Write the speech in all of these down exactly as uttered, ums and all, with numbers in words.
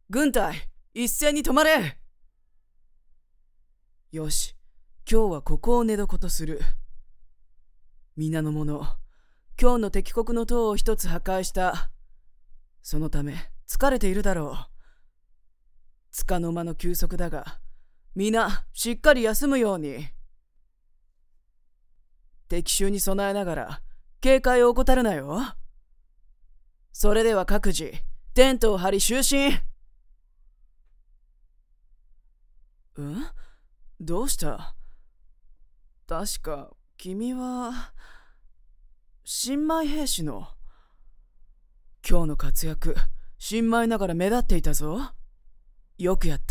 軍隊、一斉に止まれ。よし、今日はここを寝床とする。皆の者、今日の敵国の塔を一つ破壊した。そのため疲れているだろう。束の間の休息だが、皆しっかり休むように。敵襲に備えながら警戒を怠るなよ。それでは各自テントを張り就寝。うんどうした？確か君は新米兵士の。今日の活躍、新米ながら目立っていたぞ。よくやった。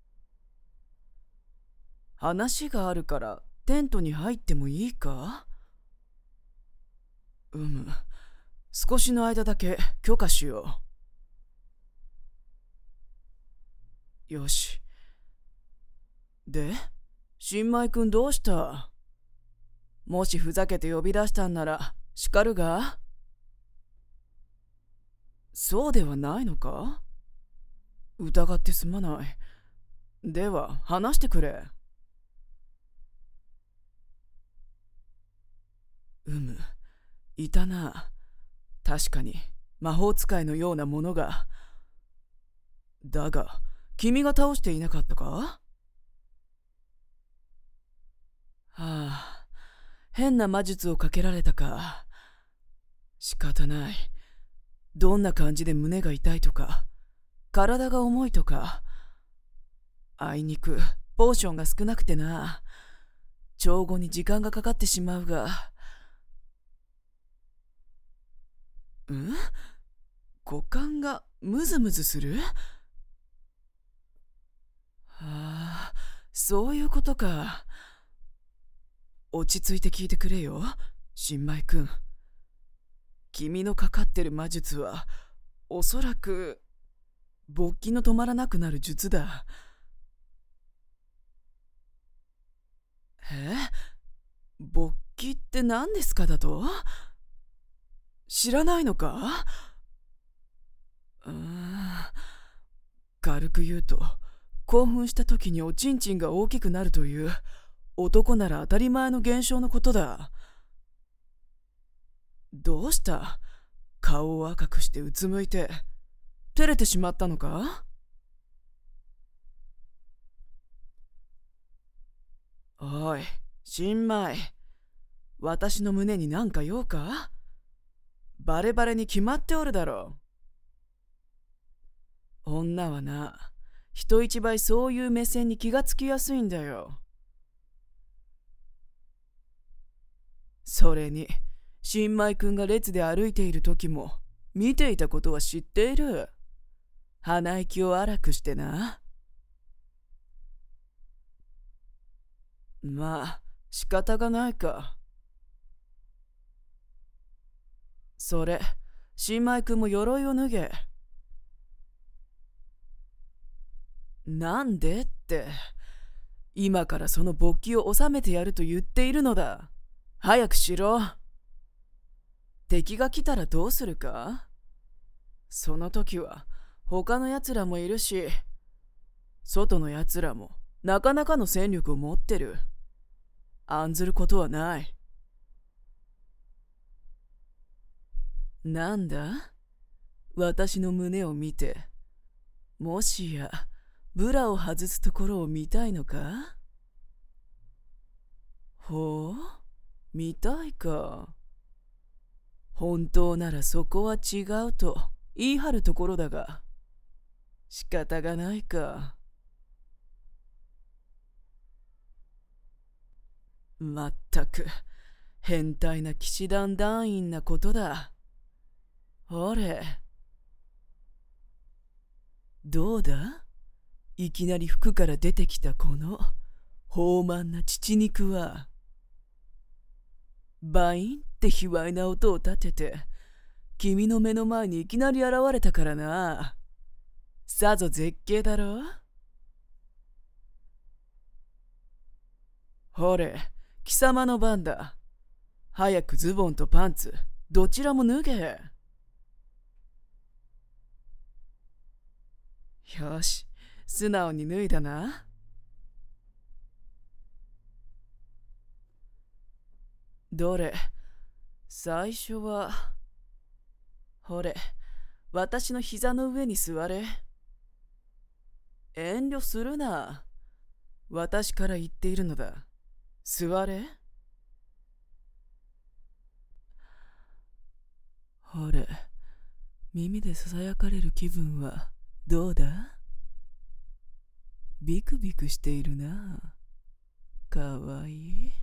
話があるからテントに入ってもいいか？うむ、少しの間だけ許可しよう。よし。で、新米くんどうした？もしふざけて呼び出したんなら叱るが？そうではないのか？疑ってすまない。では話してくれ。うむ、いたな。確かに魔法使いのようなものが。だが君が倒していなかったか？はあ、変な魔術をかけられたか。仕方ない。どんな感じで胸が痛いとか、体が重いとか。あいにくポーションが少なくてな。調合に時間がかかってしまうが。ん？五感がムズムズする？はあ、そういうことか。落ち着いて聞いてくれよ、新米くん。君のかかってる魔術はおそらく勃起の止まらなくなる術だ。え？勃起って何ですかだと？知らないのか？うーん、軽く言うと、興奮した時におちんちんが大きくなるという男なら当たり前の現象のことだ。どうした？顔を赤くしてうつむいて照れてしまったのか？おい、新米、私の胸に何か用か？バレバレに決まっておるだろう。女はな、人一倍そういう目線に気がつきやすいんだよ。それに新米くんが列で歩いている時も見ていたことは知っている。鼻息を荒くしてな。まあ仕方がないか。それ、新米くんも鎧を脱げ。なんでって、今からその勃起を収めてやると言っているのだ。早くしろ。敵が来たらどうするか？その時は他の奴らもいるし、外の奴らもなかなかの戦力を持ってる。案ずることはない。なんだ？私の胸を見て、もしやブラを外すところを見たいのか？ほう、見たいか。本当ならそこは違うと言い張るところだが、仕方がないか。まったく変態な騎士団団員なことだ。ほれ、どうだ？いきなり服から出てきたこの豊満な乳肉は。バインって卑猥な音を立てて君の目の前にいきなり現れたからな。さぞ絶景だろ？ほれ、貴様の番だ。早くズボンとパンツどちらも脱げ。 よし、素直に脱いだな。どれ、最初は、ほれ、私の膝の上に座れ。遠慮するな。私から言っているのだ。座れ。ほれ、耳でささやかれる気分はどうだ？ビクビクしているな。かわいい。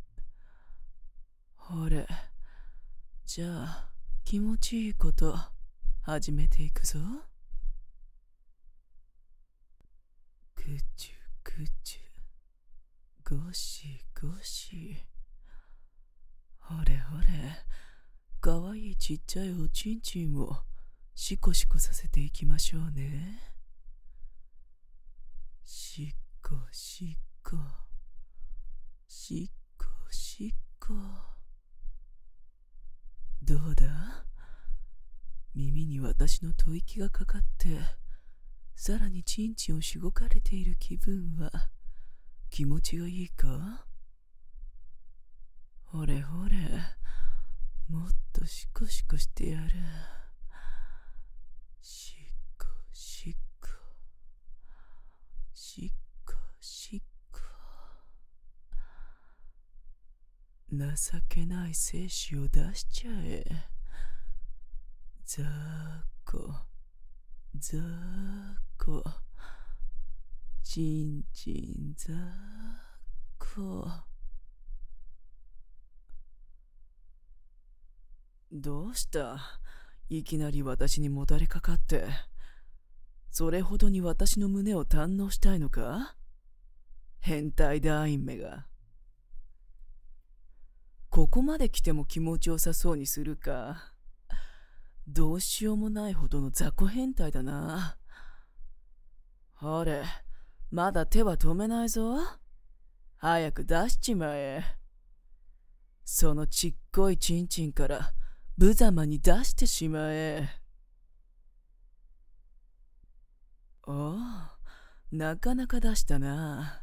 ほれ、じゃあ気持ちいいこと始めていくぞ。くちゅくちゅ、ごしごし。ほれほれ、かわいいちっちゃいおちんちんをシコシコさせていきましょうね。しこしこ、しこしこ。どうだ？耳に私の吐息がかかって、さらにちんちんをしごかれている気分は気持ちがいいか？ほれほれ、もっとシコシコしてやる。しこしこ、しこしこ。情けない精子を出しちゃえ。ざーこ、ざーこ、ちんちんざーこ。どうした？いきなり私にもたれかかって。それほどに私の胸を堪能したいのか？変態団員めが。ここまで来ても気持ちよさそうにするか。どうしようもないほどの雑魚変態だな。ほれ、まだ手は止めないぞ。早く出しちまえ。そのちっこいちんちんから無様に出してしまえ。おお、なかなか出したな。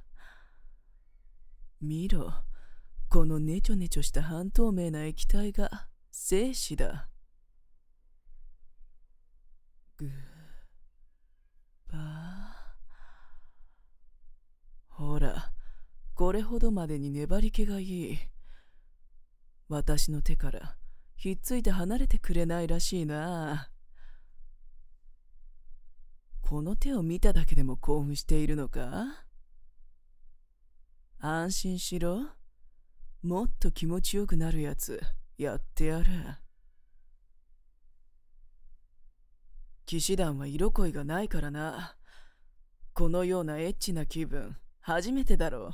見ろ、このネチョネチョした半透明な液体が精子だ。ぐーばー。ほら、これほどまでに粘り気がいい。私の手からひっついて離れてくれないらしいな。この手を見ただけでも興奮しているのか？安心しろ。もっと気持ちよくなるやつやってやる。騎士団は色恋がないからな。このようなエッチな気分初めてだろう。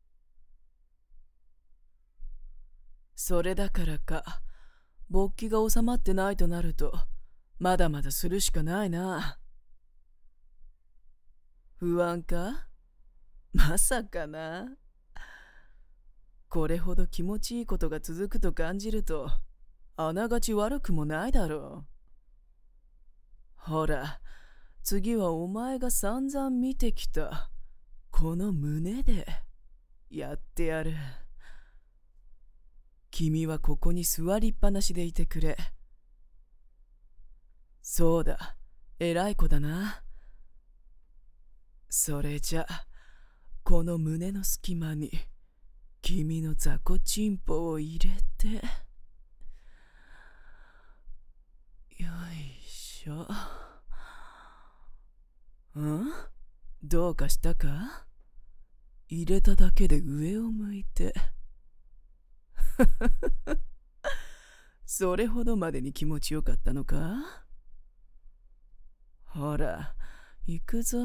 それだからか、勃起が収まってないとなるとまだまだするしかないな。不安か？まさかな。これほど気持ちいいことが続くと感じるとあながち悪くもないだろう。ほら、次はお前が散々見てきたこの胸でやってやる。君はここに座りっぱなしでいてくれ。そうだ、偉い子だな。それじゃ、この胸の隙間に君の雑魚チンポを入れて、よいしょ。ん？どうかしたか？入れただけで上を向いて。それほどまでに気持ちよかったのか？ほら、行くぞ。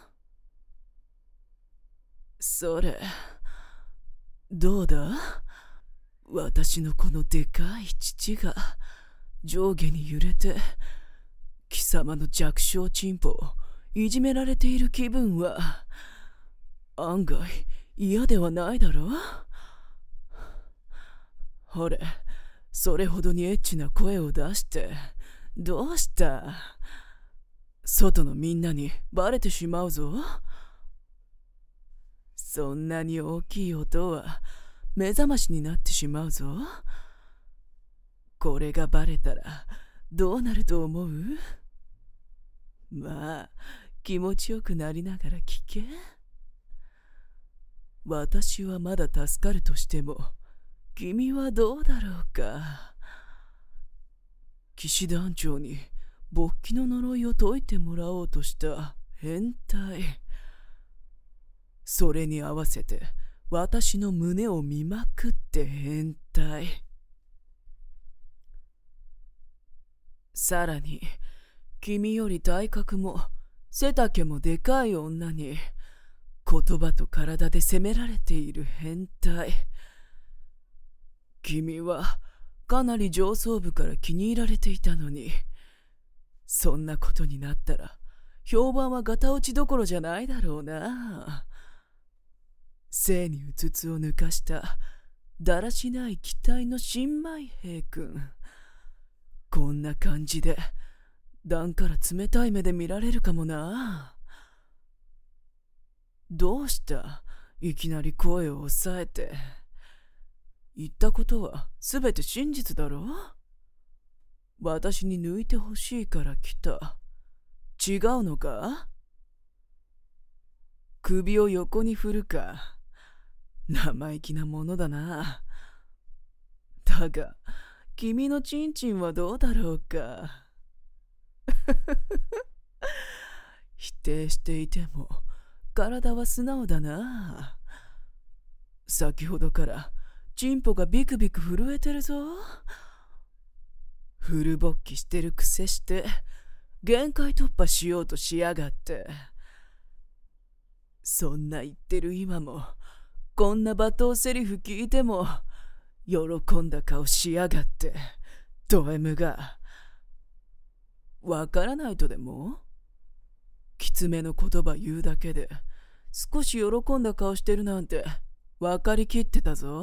それ、どうだ？私のこのでかい乳が上下に揺れて、貴様の弱小チンポをいじめられている気分は案外嫌ではないだろう。ほれ、それほどにエッチな声を出してどうした？ 外のみんなにバレてしまうぞ。そんなに大きい音は目覚ましになってしまうぞ。これがバレたらどうなると思う？まあ、気持ちよくなりながら聞け。私はまだ助かるとしても、君はどうだろうか。騎士団長に勃起の呪いを解いてもらおうとした変態。それに合わせて私の胸を見まくって変態。さらに、君より体格も背丈もでかい女に言葉と体で責められている変態。君はかなり上層部から気に入られていたのに、そんなことになったら評判はガタ落ちどころじゃないだろうな。性にうつつを抜かしただらしない期待の新米兵君。こんな感じで段から冷たい目で見られるかもな。どうした？いきなり声を抑えて。言ったことはすべて真実だろ？私に抜いてほしいから来た。違うのか？首を横に振るか。生意気なものだな。だが、君のチンチンはどうだろうか。否定していても体は素直だな。先ほどからチンポがビクビク震えてるぞ。フル勃起してるくせして限界突破しようとしやがって。そんな言ってる今もこんな罵倒セリフ聞いても喜んだ顔しやがって。ド M がわからないとでも？きつめの言葉言うだけで少し喜んだ顔してるなんて分かりきってたぞ。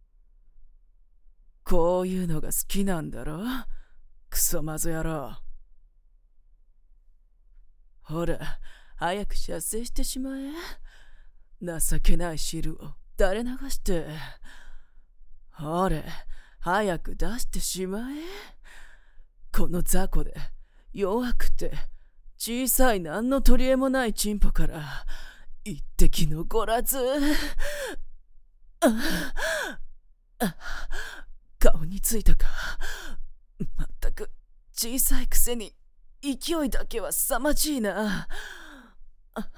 こういうのが好きなんだろ、クソマゾ野郎。ほら、早く射精してしまえ。情けない汁を垂れ流して。ほれ、早く出してしまえ。この雑魚で弱くて小さい何の取り柄もないチンポから一滴残らず。ああ、顔についたか。まったく小さいくせに勢いだけは凄まじいな。あ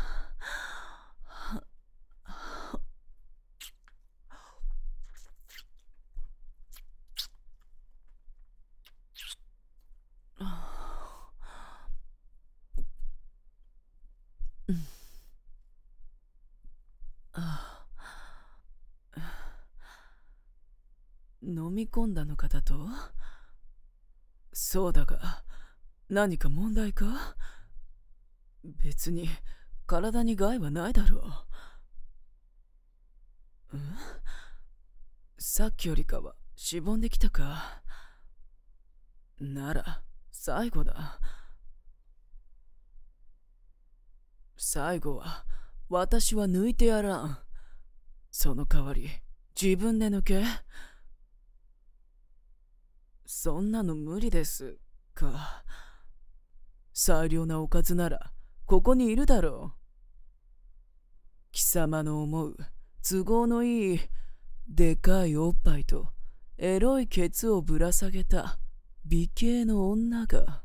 飲み込んだのかだと？そうだが、何か問題か？別に体に害はないだろう。ん？さっきよりかはしぼんできたか。なら最後だ。最後は私は抜いてやらん。その代わり自分で抜け。そんなの無理ですか。最良なおかずならここにいるだろう。貴様の思う都合のいいでかいおっぱいとエロいケツをぶら下げた美形の女が。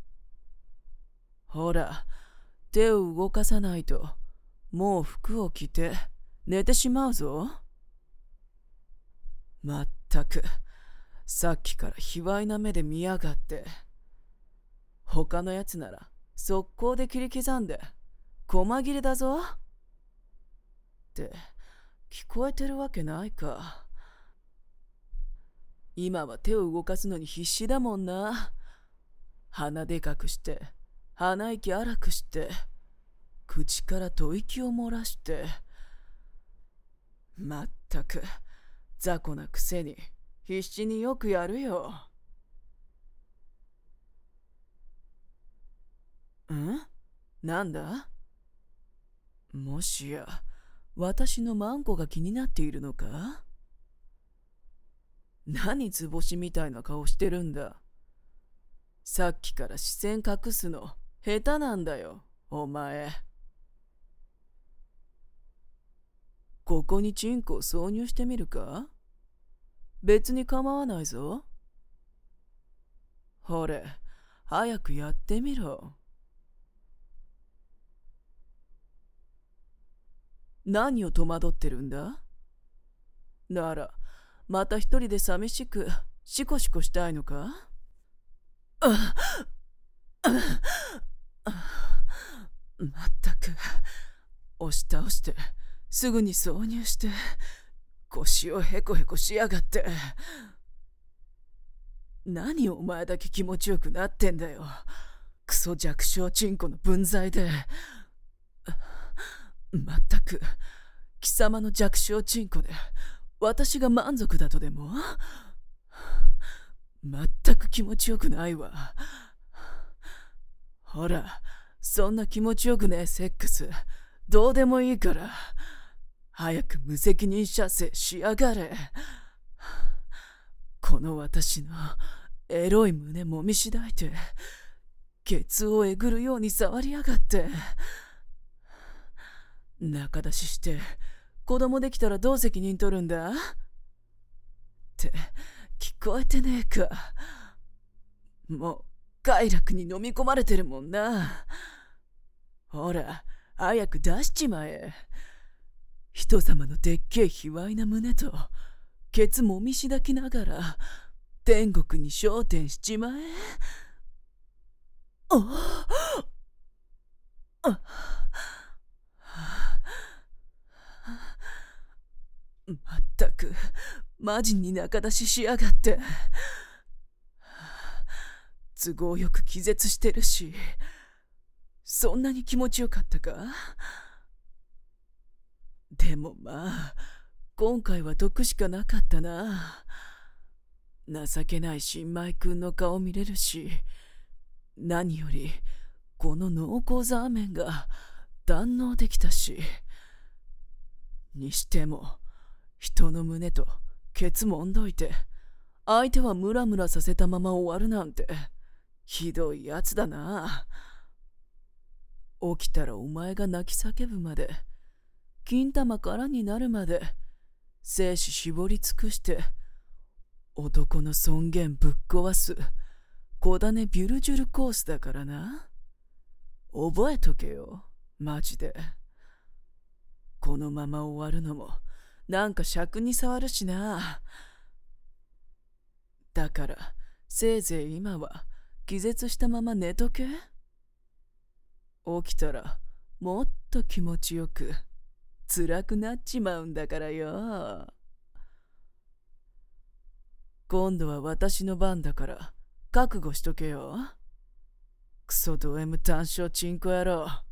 ほら、手を動かさないともう服を着て寝てしまうぞ。まったくさっきから卑猥な目で見やがって。他のやつなら速攻で切り刻んで細切れだぞって聞こえてるわけないか。今は手を動かすのに必死だもんな。鼻でかくして鼻息荒くして口から吐息を漏らして。まったく雑魚なくせに必死によくやるよ。 ん？なんだ？もしや、私のマンコが気になっているのか？何図星みたいな顔してるんだ。さっきから視線隠すの下手なんだよ、お前。ここにチンコを挿入してみるか？別に構わないぞ。ほれ、早くやってみろ。何を戸惑ってるんだ？なら、また一人で寂しくシコシコしたいのか？ああまったく、押し倒してすぐに挿入して腰をヘコヘコしやがって。何お前だけ気持ちよくなってんだよ、クソ弱小チンコの分際で。まったく、貴様の弱小チンコで私が満足だとでも？まったく気持ちよくないわ。ほら、そんな気持ちよくねえセックスどうでもいいから、早く無責任射精しやがれ。この私のエロい胸もみしだいてケツをえぐるように触りやがって。仲出しして子供できたらどう責任取るんだって聞こえてねえか。もう快楽に飲み込まれてるもんな。ほら、早く出しちまえ。人様のでっけえ卑猥な胸とケツもみしだきながら天国に昇天しちまえ。ああまったく、マジに仲出ししやがって。都合よく気絶してるし、そんなに気持ちよかったか？でもまあ、今回は得しかなかったな。情けない新米くんの顔見れるし、何よりこの濃厚ザーメンが堪能できたし。にしても人の胸とケツもんどいて相手はムラムラさせたまま終わるなんてひどいやつだな。起きたらお前が泣き叫ぶまで、金玉空になるまで精子絞り尽くして男の尊厳ぶっ壊す小種ビュルジュルコースだからな。覚えとけよ、マジで。このまま終わるのもなんか尺に触るしな。だからせいぜい今は気絶したまま寝とけ。起きたらもっと気持ちよく辛くなっちまうんだからよ。今度は私の番だから覚悟しとけよ。クソド M 単勝チンコ野郎。